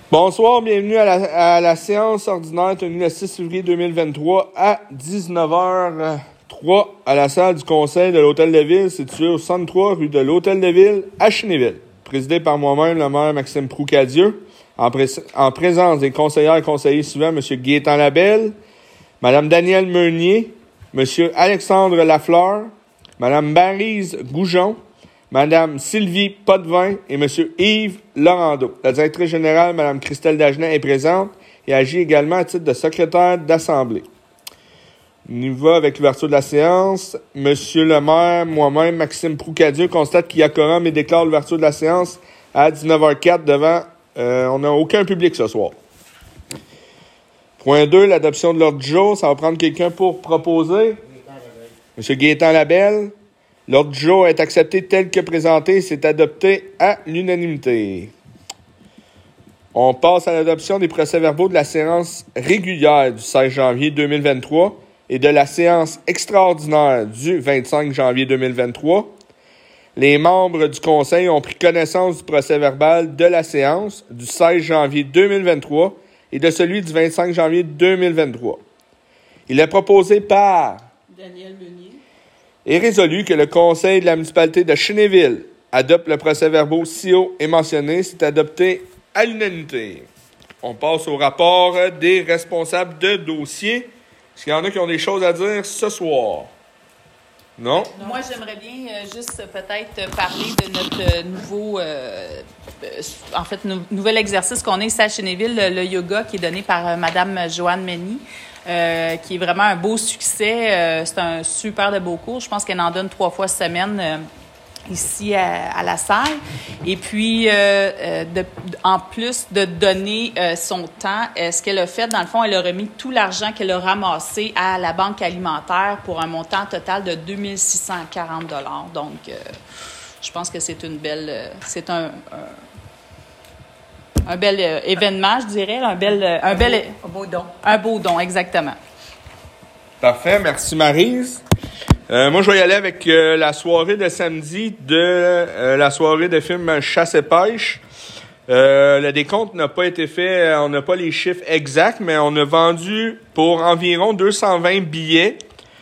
Bonsoir, bienvenue à la séance ordinaire tenue le 6 février 2023 à 19h03 à la salle du conseil de l'Hôtel de Ville située au 63 rue de l'Hôtel de Ville à Chénéville. Présidé par moi-même, le maire Maxime Proucadieu, en présence des conseillères et conseillers suivants, M. Gaétan Labelle, Mme Danielle Meunier, M. Alexandre Lafleur, Mme Maryse Goujon, Mme Sylvie Potvin et M. Yves Laurando. La directrice générale, Mme Christelle Dagenet, est présente et agit également à titre de secrétaire d'Assemblée. On y va avec l'ouverture de la séance. Monsieur le maire, moi-même, Maxime Proucadieu, constate qu'il y a quorum et déclare l'ouverture de la séance à 19h04 devant... on n'a aucun public ce soir. Point 2, l'adoption de l'ordre du jour. Ça va prendre quelqu'un pour proposer. Monsieur Gaétan Labelle. L'ordre du jour est accepté tel que présenté. C'est adopté à l'unanimité. On passe à l'adoption des procès-verbaux de la séance régulière du 16 janvier 2023 et de la séance extraordinaire du 25 janvier 2023. Les membres du Conseil ont pris connaissance du procès-verbal de la séance du 16 janvier 2023 et de celui du 25 janvier 2023. Il est proposé par Danielle Meunier et résolu que le Conseil de la municipalité de Chénéville adopte le procès-verbal si haut et mentionné. C'est adopté à l'unanimité. On passe au rapport des responsables de dossier. Est-ce qu'il y en a qui ont des choses à dire ce soir? Non? Moi, j'aimerais bien juste peut-être parler de notre nouvel exercice qu'on a ici à Chénéville, le yoga qui est donné par Mme Joanne Mény. Qui est vraiment un beau succès. C'est un super de beau cours. Je pense qu'elle en donne 3 fois semaine ici à la salle. Et puis, en plus de donner son temps, ce qu'elle a fait, dans le fond, elle a remis tout l'argent qu'elle a ramassé à la Banque alimentaire pour un montant total de 2 640 $. Donc, je pense que c'est une belle... c'est un bel événement, je dirais. Un beau don. Un beau don, exactement. Parfait. Merci, Maryse. Moi, je vais y aller avec la soirée de samedi de la soirée de film Chasse et pêche. Le décompte n'a pas été fait. On n'a pas les chiffres exacts, mais on a vendu pour environ 220 billets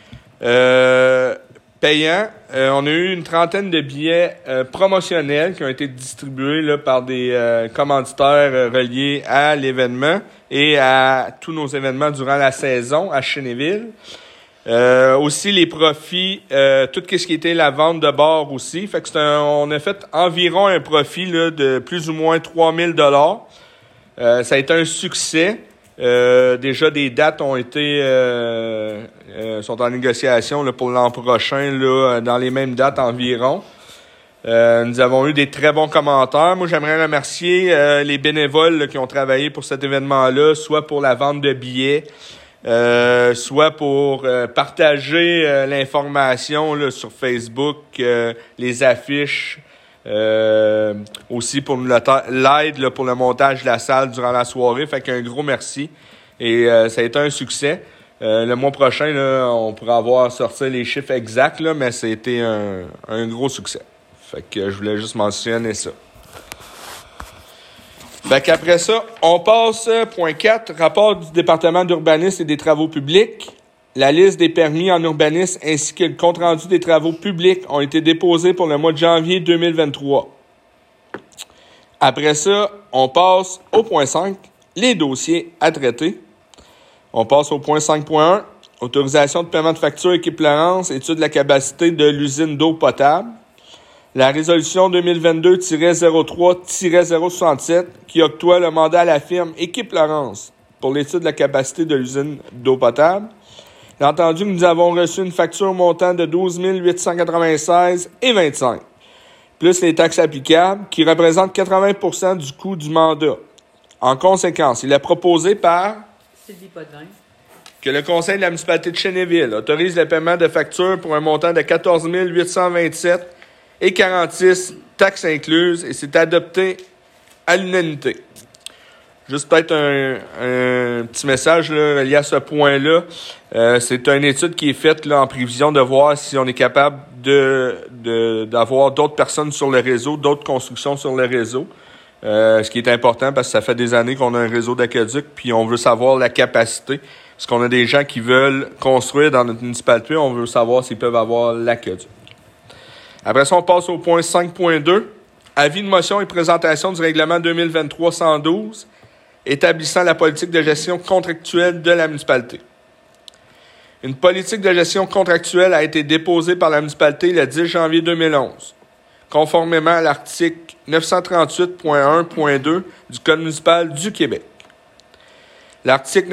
payants. On a eu une trentaine de billets promotionnels qui ont été distribués là, par des commanditaires reliés à l'événement et à tous nos événements durant la saison à Chénéville. Aussi les profits, tout ce qui était la vente de bars aussi. Fait que on a fait environ un profit là, de plus ou moins 3 000 $. Ça a été un succès. Déjà, des dates ont été sont en négociation là, pour l'an prochain, là, dans les mêmes dates environ. Nous avons eu des très bons commentaires. Moi, j'aimerais remercier les bénévoles là, qui ont travaillé pour cet événement-là, soit pour la vente de billets, soit pour partager l'information là, sur Facebook, les affiches, aussi pour l'aide là, pour le montage de la salle durant la soirée. Fait qu'un gros merci. Et ça a été un succès. Le mois prochain, là, on pourra avoir sorti les chiffres exacts, là, mais ça a été un gros succès. Fait que je voulais juste mentionner ça. Fait qu'après ça, on passe point 4, rapport du département d'urbanisme et des travaux publics. La liste des permis en urbanisme ainsi que le compte-rendu des travaux publics ont été déposés pour le mois de janvier 2023. Après ça, on passe au point 5, les dossiers à traiter. On passe au point 5.1, autorisation de paiement de facture Équipe Laurence, étude de la capacité de l'usine d'eau potable. La résolution 2022-03-067 qui octroie le mandat à la firme Équipe Laurence pour l'étude de la capacité de l'usine d'eau potable. J'ai entendu que nous avons reçu une facture montant de 12 896,25 plus les taxes applicables, qui représentent 80% du coût du mandat. En conséquence, il est proposé par Sylvie Potvin que le Conseil de la municipalité de Chénéville autorise le paiement de factures pour un montant de 14 827,46 taxes incluses, et c'est adopté à l'unanimité. Juste peut-être un petit message là, lié à ce point-là. C'est une étude qui est faite là, en prévision de voir si on est capable d'avoir d'autres personnes sur le réseau, d'autres constructions sur le réseau. Ce qui est important parce que ça fait des années qu'on a un réseau d'aqueduc, puis on veut savoir la capacité. Parce qu'on a des gens qui veulent construire dans notre municipalité, on veut savoir s'ils peuvent avoir l'aqueduc. Après ça, on passe au point 5.2. Avis de motion et présentation du règlement 2023-112 établissant la politique de gestion contractuelle de la municipalité. Une politique de gestion contractuelle a été déposée par la municipalité le 10 janvier 2011, conformément à l'article 938.1.2 du Code municipal du Québec. L'article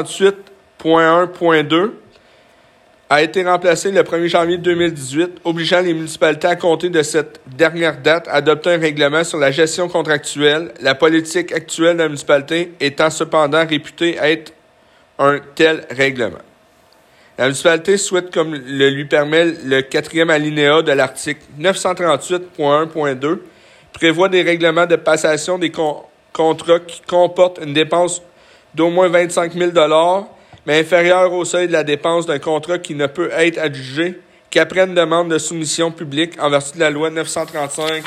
938.1.2 a été remplacé le 1er janvier 2018, obligeant les municipalités à compter de cette dernière date à adopter un règlement sur la gestion contractuelle, la politique actuelle de la municipalité étant cependant réputée être un tel règlement. La municipalité souhaite, comme le lui permet le 4e alinéa de l'article 938.1.2, prévoit des règlements de passation des contrats qui comportent une dépense d'au moins 25 000 $, mais inférieure au seuil de la dépense d'un contrat qui ne peut être adjugé qu'après une demande de soumission publique en vertu de la loi 935.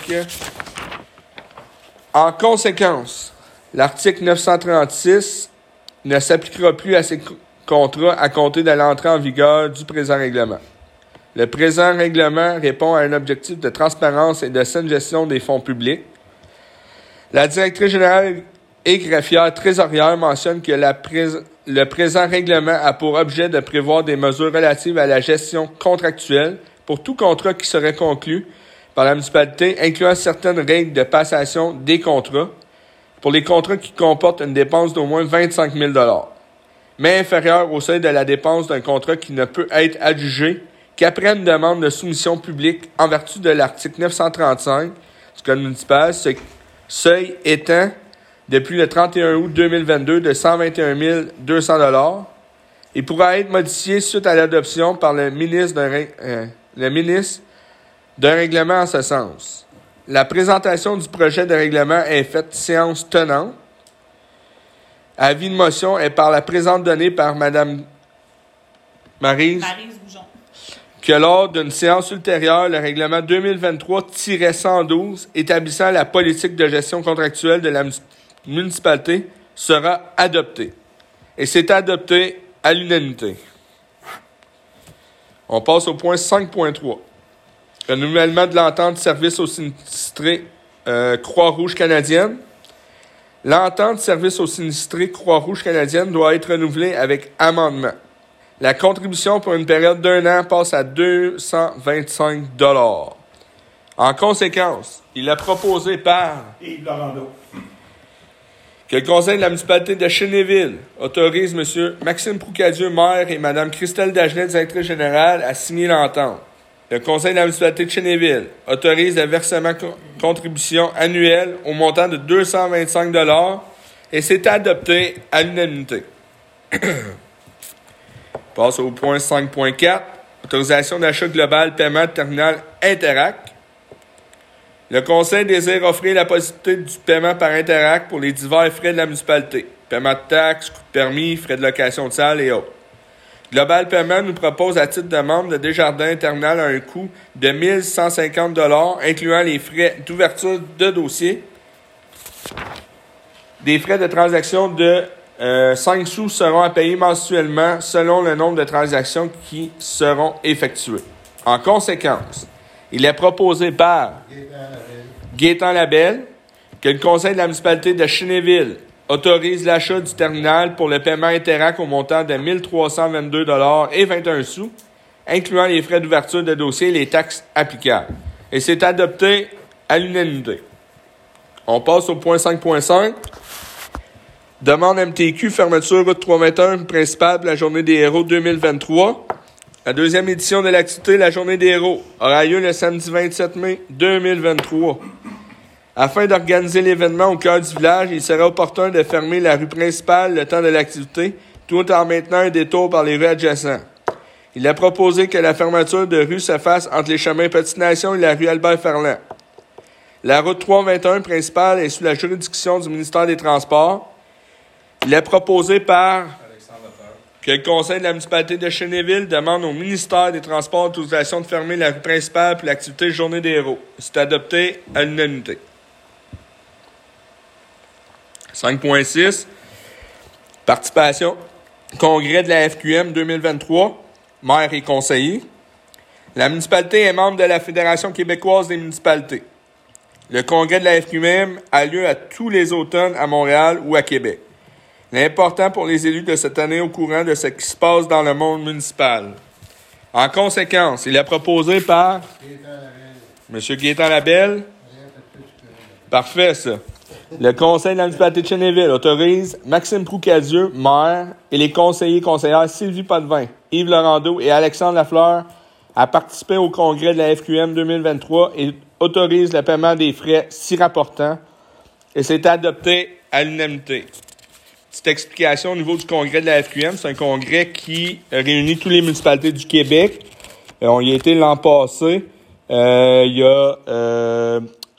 En conséquence, l'article 936 ne s'appliquera plus à ces contrats à compter de l'entrée en vigueur du présent règlement. Le présent règlement répond à un objectif de transparence et de saine gestion des fonds publics. La directrice générale et greffière trésorière mentionne que le présent règlement a pour objet de prévoir des mesures relatives à la gestion contractuelle pour tout contrat qui serait conclu par la municipalité, incluant certaines règles de passation des contrats pour les contrats qui comportent une dépense d'au moins 25 000 $, mais inférieure au seuil de la dépense d'un contrat qui ne peut être adjugé qu'après une demande de soumission publique en vertu de l'article 935 du Code municipal, ce seuil étant depuis le 31 août 2022 de 121 200 $. Il pourra être modifié suite à l'adoption par le ministre d'un règlement en ce sens. La présentation du projet de règlement est faite séance tenante. Avis de motion est par la présente donnée par Mme Maryse Boujon. Que lors d'une séance ultérieure, le règlement 2023-112 établissant la politique de gestion contractuelle de la municipalité sera adopté. Et c'est adopté à l'unanimité. On passe au point 5.3. Renouvellement de l'entente de service aux sinistrés Croix-Rouge canadienne. L'entente de service aux sinistrés Croix-Rouge canadienne doit être renouvelée avec amendement. La contribution pour une période d'1 an passe à 225 $. En conséquence, il est proposé par Yves Laurando que le conseil de la municipalité de Chénéville autorise M. Maxime Proucadieu, maire, et Mme Christelle Dagenet, directrice générale, à signer l'entente. Le conseil de la municipalité de Chénéville autorise le versement contribution annuelle au montant de 225 $ et c'est adopté à l'unanimité. On passe au point 5.4. Autorisation d'achat global, paiement de terminal Interac. Le conseil désire offrir la possibilité du paiement par Interac pour les divers frais de la municipalité. Paiement de taxes, coûts de permis, frais de location de salle et autres. Global Paiement nous propose à titre de membre de Desjardins Terminal un coût de 1 150 $ incluant les frais d'ouverture de dossier. Des frais de transaction de 5 sous seront à payer mensuellement selon le nombre de transactions qui seront effectuées. En conséquence, il est proposé par Gaétan Labelle que le conseil de la municipalité de Chénéville autorise l'achat du terminal pour le paiement Interac au montant de 1 322 $ et 21 sous, incluant les frais d'ouverture de dossier et les taxes applicables. Et c'est adopté à l'unanimité. On passe au point 5.5. Demande MTQ, fermeture route 321 principale pour la journée des héros 2023. La deuxième édition de l'activité La Journée des héros aura lieu le samedi 27 mai 2023. Afin d'organiser l'événement au cœur du village, il serait opportun de fermer la rue principale le temps de l'activité, tout en maintenant un détour par les rues adjacentes. Il est proposé que la fermeture de rue se fasse entre les chemins Petite-Nation et la rue Albert-Ferland. La route 321 principale est sous la juridiction du ministère des Transports. Il est proposé par que le conseil de la municipalité de Chénéville demande au ministère des Transports l'autorisation de fermer la rue principale pour l'activité Journée des héros. C'est adopté à l'unanimité. 5.6, participation. Congrès de la FQM 2023, maire et conseiller. La municipalité est membre de la Fédération québécoise des municipalités. Le congrès de la FQM a lieu à tous les automnes à Montréal ou à Québec. L'important pour les élus de cette année au courant de ce qui se passe dans le monde municipal. En conséquence, il est proposé par M. Gaétan Labelle. Parfait, ça. Le conseil de la municipalité de Cheneville autorise Maxime Proucadieu, maire, et les conseillères Sylvie Potvin, Yves Laurendeau et Alexandre Lafleur à participer au congrès de la FQM 2023 et autorise le paiement des frais si rapportant, et c'est adopté à l'unanimité. Petite explication au niveau du congrès de la FQM, c'est un congrès qui réunit toutes les municipalités du Québec. On y a été l'an passé. Il y a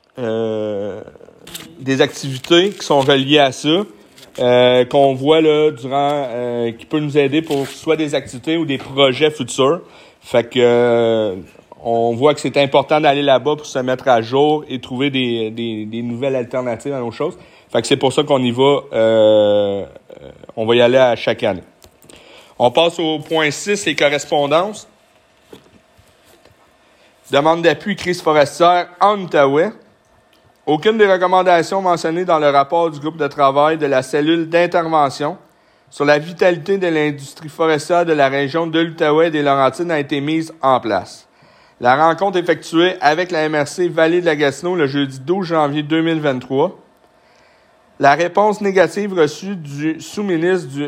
des activités qui sont reliées à ça, qu'on voit là durant, qui peut nous aider pour soit des activités ou des projets futurs. Fait que on voit que c'est important d'aller là-bas pour se mettre à jour et trouver des nouvelles alternatives à nos choses. Fait que c'est pour ça qu'on y va. On va y aller à chaque année. On passe au point 6, les correspondances. Demande d'appui crise forestière en Outaouais. Aucune des recommandations mentionnées dans le rapport du groupe de travail de la cellule d'intervention sur la vitalité de l'industrie forestière de la région de l'Outaouais et des Laurentides a été mise en place. La rencontre effectuée avec la MRC Vallée de la Gatineau le jeudi 12 janvier 2023. La réponse négative reçue du sous-ministre du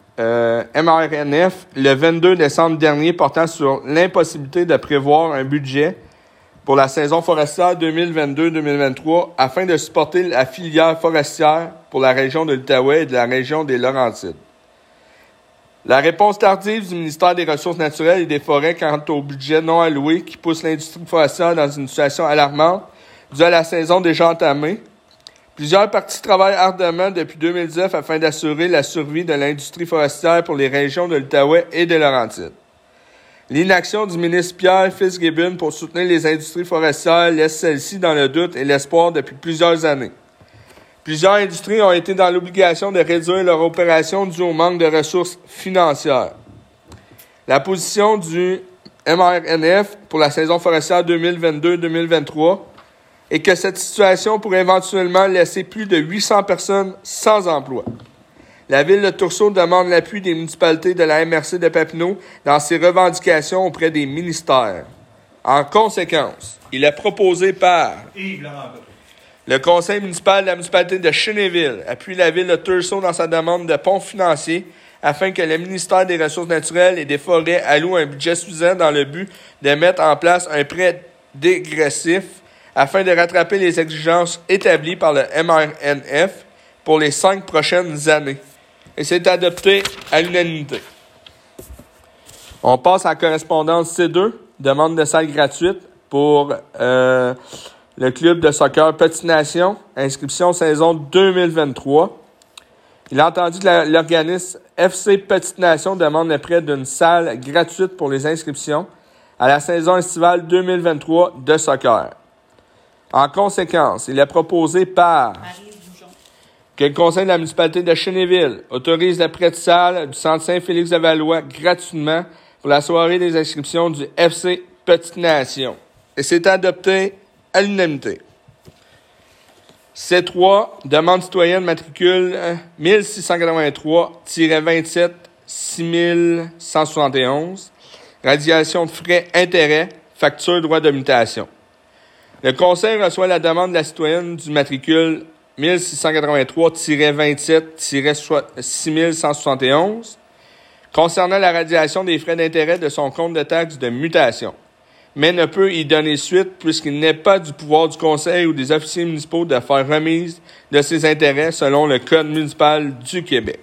MRNF le 22 décembre dernier portant sur l'impossibilité de prévoir un budget pour la saison forestière 2022-2023 afin de supporter la filière forestière pour la région de l'Outaouais et de la région des Laurentides. La réponse tardive du ministère des Ressources naturelles et des Forêts quant au budget non alloué qui pousse l'industrie forestière dans une situation alarmante due à la saison déjà entamée. Plusieurs partis travaillent ardemment depuis 2019 afin d'assurer la survie de l'industrie forestière pour les régions de l'Outaouais et des Laurentides. L'inaction du ministre Pierre Fitzgibbon pour soutenir les industries forestières laisse celles-ci dans le doute et l'espoir depuis plusieurs années. Plusieurs industries ont été dans l'obligation de réduire leur opération due au manque de ressources financières. La position du MRNF pour la saison forestière 2022-2023 est que cette situation pourrait éventuellement laisser plus de 800 personnes sans emploi. La ville de Tursault demande l'appui des municipalités de la MRC de Papineau dans ses revendications auprès des ministères. En conséquence, il est proposé par Yves Laurendeau. Le conseil municipal de la municipalité de Cheneville appuie la ville de Tursault dans sa demande de fonds financiers afin que le ministère des Ressources naturelles et des Forêts alloue un budget suffisant dans le but de mettre en place un prêt dégressif afin de rattraper les exigences établies par le MRNF pour les 5 prochaines années. Et c'est adopté à l'unanimité. On passe à la correspondance C2, demande de salle gratuite pour le club de soccer Petite Nation, inscription saison 2023. Il a entendu que l'organisme FC Petite Nation demande le prêt d'une salle gratuite pour les inscriptions à la saison estivale 2023 de soccer. En conséquence, il est proposé par que le conseil de la municipalité de Cheneville autorise le prêt de salle du centre Saint-Félix-de-Valois gratuitement pour la soirée des inscriptions du FC Petite Nation. Et c'est adopté à l'unanimité. C3, demande citoyenne matricule 1683-27-6171, radiation de frais intérêts, facture droit de mutation. Le conseil reçoit la demande de la citoyenne du matricule 1683-27-6171 concernant la radiation des frais d'intérêt de son compte de taxe de mutation, mais ne peut y donner suite puisqu'il n'est pas du pouvoir du conseil ou des officiers municipaux de faire remise de ces intérêts selon le Code municipal du Québec.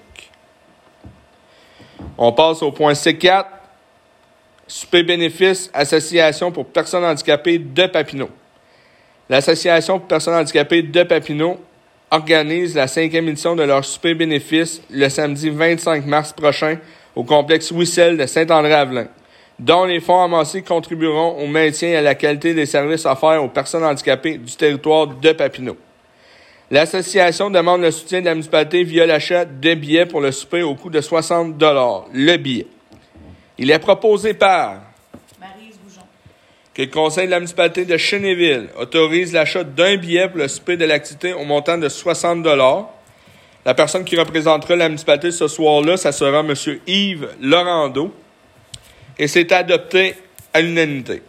On passe au point C4, souper bénéfice, Association pour personnes handicapées de Papineau. L'Association pour personnes handicapées de Papineau organise la 5e édition de leur souper bénéfice le samedi 25 mars prochain au complexe Wissel de Saint-André-Avelin, dont les fonds amassés contribueront au maintien et à la qualité des services offerts aux personnes handicapées du territoire de Papineau. L'association demande le soutien de la municipalité via l'achat de billets pour le souper au coût de 60 $, le billet. Il est proposé par Maryse Goujon. que le conseil de la municipalité de Chénéville autorise l'achat d'un billet pour le souper de l'activité au montant de 60 $. La personne qui représentera la municipalité ce soir-là, ça sera M. Yves Laurando. Et c'est adopté à l'unanimité.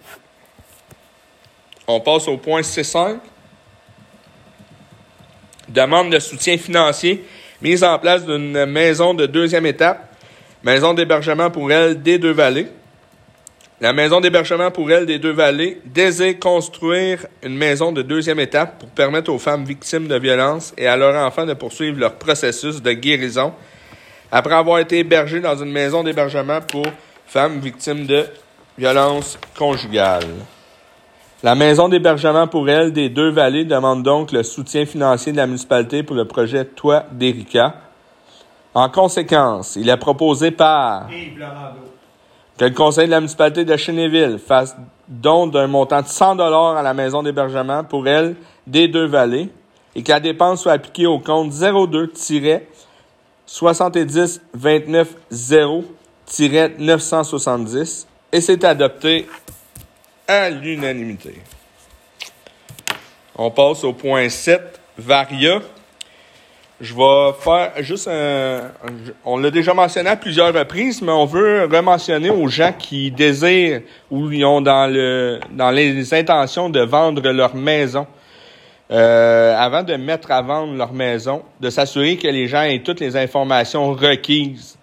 On passe au point C5. Demande de soutien financier, mise en place d'une maison de deuxième étape, maison d'hébergement pour elle des Deux-Vallées. La maison d'hébergement pour elle des Deux-Vallées désire construire une maison de deuxième étape pour permettre aux femmes victimes de violences et à leurs enfants de poursuivre leur processus de guérison après avoir été hébergées dans une maison d'hébergement pour femmes victimes de violences conjugales. La maison d'hébergement pour elle des Deux-Vallées demande donc le soutien financier de la municipalité pour le projet Toit d'Erika. En conséquence, il est proposé par que le conseil de la municipalité de Chénéville fasse don d'un montant de 100 $ à la maison d'hébergement pour elle des Deux-Vallées et que la dépense soit appliquée au compte 02-70-290-970 et c'est adopté à l'unanimité. On passe au point 7, Varia. Je vais faire juste on l'a déjà mentionné à plusieurs reprises, mais on veut rementionner aux gens qui désirent ou ils ont dans les intentions de vendre leur maison. Avant de mettre à vendre leur maison, de s'assurer que les gens aient toutes les informations requises.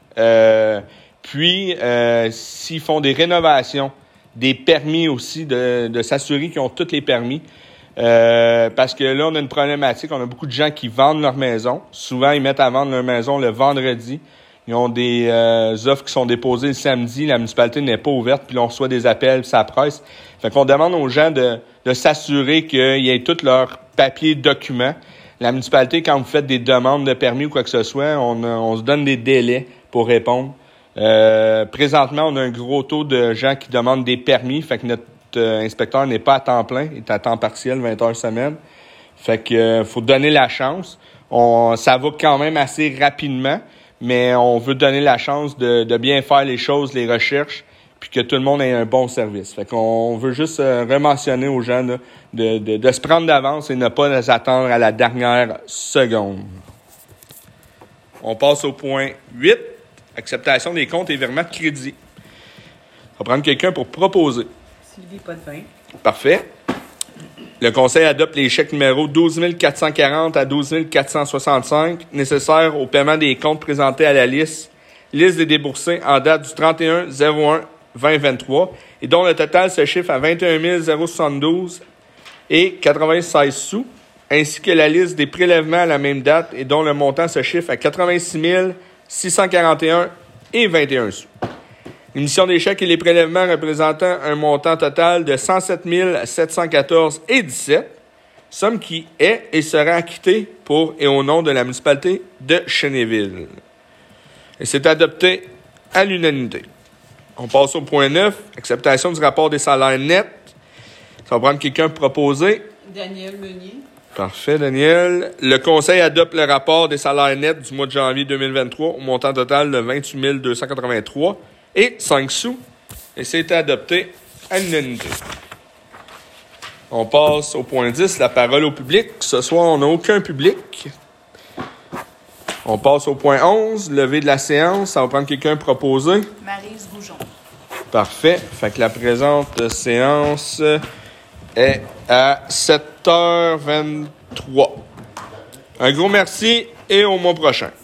Puis, s'ils font des rénovations, des permis aussi, de s'assurer qu'ils ont tous les permis. Parce que là, on a une problématique. On a beaucoup de gens qui vendent leur maison. Souvent, ils mettent à vendre leur maison le vendredi. Ils ont des offres qui sont déposées le samedi. La municipalité n'est pas ouverte. Puis là, on reçoit des appels, ça presse. Fait qu'on demande aux gens de s'assurer qu'ils aient tous leurs papiers, documents. La municipalité, quand vous faites des demandes de permis ou quoi que ce soit, on se donne des délais pour répondre. Présentement, on a un gros taux de gens qui demandent des permis. Fait que notre inspecteur n'est pas à temps plein, il est à temps partiel, 20 heures semaine. Fait que faut donner la chance. Ça va quand même assez rapidement, mais on veut donner la chance de bien faire les choses, les recherches, puis que tout le monde ait un bon service. Fait qu'on veut juste rementionner aux gens là, de se prendre d'avance et ne pas les attendre à la dernière seconde. On passe au point 8, acceptation des comptes et virements de crédit. On va prendre quelqu'un pour proposer. Sylvie Potvin. Parfait. Le conseil adopte les chèques numéro 12 440 à 12 465 nécessaires au paiement des comptes présentés à la liste des déboursés en date du 31/01/2023 et dont le total se chiffre à 21 072 et 96 sous, ainsi que la liste des prélèvements à la même date et dont le montant se chiffre à 86 641 et 21 sous. L'émission des chèques et les prélèvements représentant un montant total de 107 714 et 17, somme qui est et sera acquittée pour et au nom de la municipalité de Chénéville. Et c'est adopté à l'unanimité. On passe au point 9, acceptation du rapport des salaires nets. Ça va prendre quelqu'un pour proposer. Daniel Meunier. Parfait, Daniel. Le conseil adopte le rapport des salaires nets du mois de janvier 2023 au montant total de 28 283 et 5 sous. Et c'est adopté à l'unanimité. On passe au point 10, la parole au public. Ce soir, on n'a aucun public. On passe au point 11, levée de la séance. Ça va prendre quelqu'un proposé. Maryse Goujon. Parfait. Fait que la présente séance est à 7h23. Un gros merci et au mois prochain.